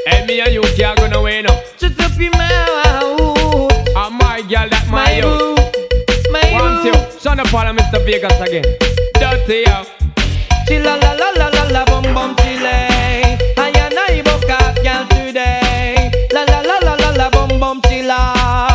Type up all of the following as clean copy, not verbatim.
Hey, me and you can't go nowhere now. Shut up your mouth. Oh my girl, that my you. Want you? Shut up, all Mr. Vegas again. Dirty yo. Chilla la la la la la bum bum chile. I and I book up girl today. La la la la la la bum bum chilla.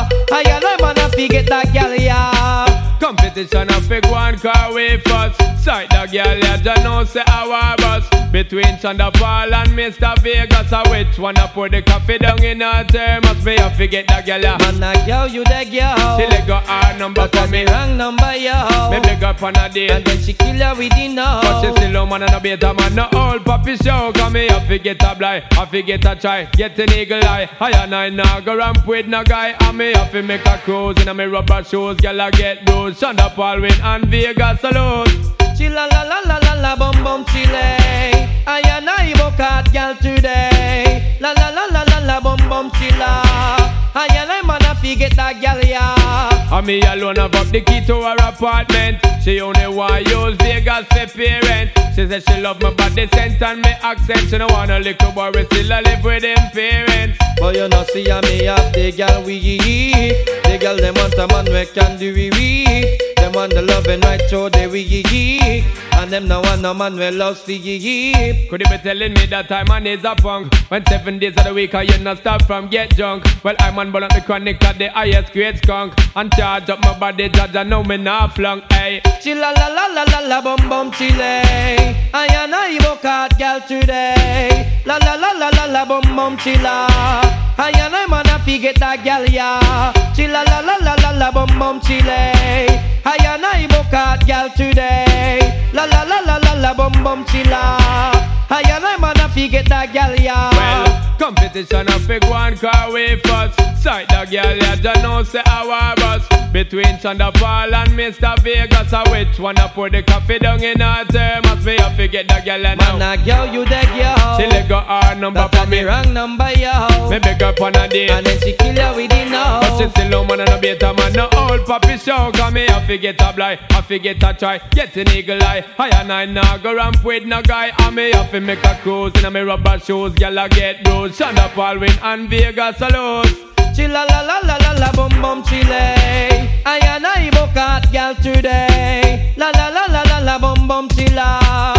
I and I wanna forget that girl yeah. Competition of big one car way first. Sight the girl ya just know say our bus. Between Shonda Paul and Mr. Vegas, which one I put the coffee down in her thermos? Me I forget the girl ya. Man a girl you the girl. She let go her number but for me. Wrong number yo. Me big up on a date. And then she kill her with the no. But she still a man and a beta man. No old puppy show. Cause me I forget a blind. I forget a try. Get an eagle eye. I and I now go ramp with no guy. And me have to make a cruise in a me rubber shoes. Girl I get those. Shonda Paul win and Vegas alone. Chilla la la la la la bum bum chile. I and I book out girl today. La la la la la la bum bum chilla. I and I wanna forget that girl yeah. And me alone have up the key to her apartment. She only want use Vegas for parent. She said she love my body scent and me accent. She don't want a little boy we still a live with them parents. But you know see me have the girl we eat. The girl them want a man we can do we eat. Them want the love and right show they we eat. And them no want no man we love see eat. Could you be telling me that I'm man is a punk? When 7 days of the week I you not stop from get drunk. Well I'm on but the chronic at the highest grade skunk. And charge up my body judge I know me not flunk. Hey. Chilla la la la la la bum bum chile. I and I book out girl today. La la la la la la bum bum chilla. I and I wanna forget that girl yeah. Chilla la la la la la bum bum chile. I and I book out girl today. La la la la la la bum bum chilla. I and I wanna forget that girl yeah. Well, competition of big one car way first. Sight the girl ya just know say our bus. Between Shonda Paul and Mr. Vegas, which one I put the coffee down in her thermos? Me I forget the girl and now. Man a girl you the girl. She let go her number for me. The wrong number yo. Me beg up on a date. And then she kill her with the no. But she still no man and a beta man. No old puppy show. Cause me I forget a blind. I forget a try. Get an eagle eye. I and I now go ramp with no guy. And me have to make a cruise in a me rubber shoes. Girl I get those. Shonda Paul win and Vegas alone. Chilla la la la la la bum bum chile. I and I book out girl today. La la la la la la bum bum chilla.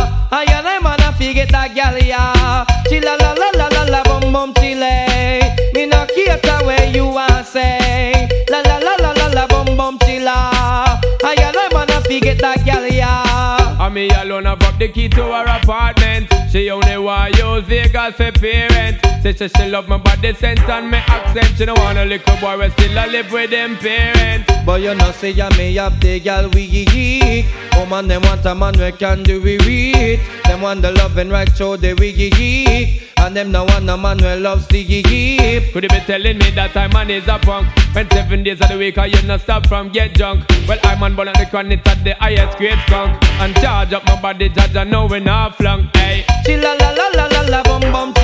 I and I wanna forget that girl yeah. Chilla la la la la la bum bum chile. Me no care where you want say. La la la la la la bum bum chilla. I and I wanna forget that girl yeah. And me alone have up the key to her apartment. She only want use Vegas for parent. Say she love my body scent and my accent. She don't want a little boy we still a live with them parents. But you know say ya me have the girl we eat. Woman them want a man we can do we eat. Them want the love and right show they we eat. And them no want a man we love the eat. Could you be telling me that I'm man is a punk? When 7 days of the week I you not stop from get drunk. Well I'm on but the chronic at the highest grade skunk. And charge up my body judge I know we not flunk. Hey. Chilla la la la la la bum bum